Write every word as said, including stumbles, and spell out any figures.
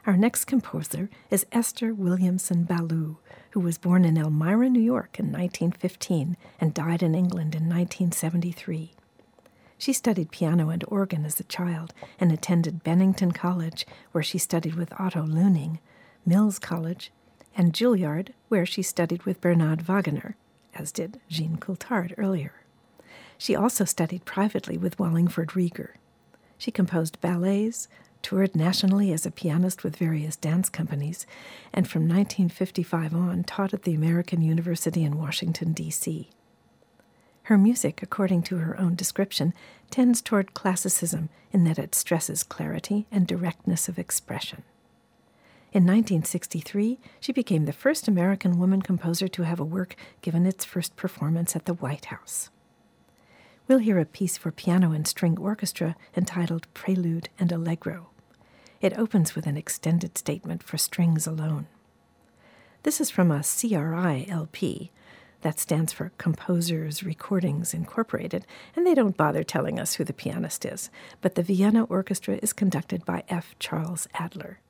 Our next composer is Esther Williamson Ballou, who was born in Elmira, New York in nineteen fifteen and died in England in nineteen seventy-three. She studied piano and organ as a child and attended Bennington College, where she studied with Otto Luning, Mills College, and Juilliard, where she studied with Bernard Wagener, as did Jean Coulthard earlier. She also studied privately with Wallingford Rieger. She composed ballets, toured nationally as a pianist with various dance companies, and from nineteen fifty-five on taught at the American University in Washington, D C Her music, according to her own description, tends toward classicism in that it stresses clarity and directness of expression. In nineteen sixty-three, she became the first American woman composer to have a work given its first performance at the White House. We'll hear a piece for piano and string orchestra entitled Prelude and Allegro. It opens with an extended statement for strings alone. This is from a C R I L P. That stands for Composers Recordings Incorporated, and they don't bother telling us who the pianist is, but the Vienna Orchestra is conducted by F. Charles Adler.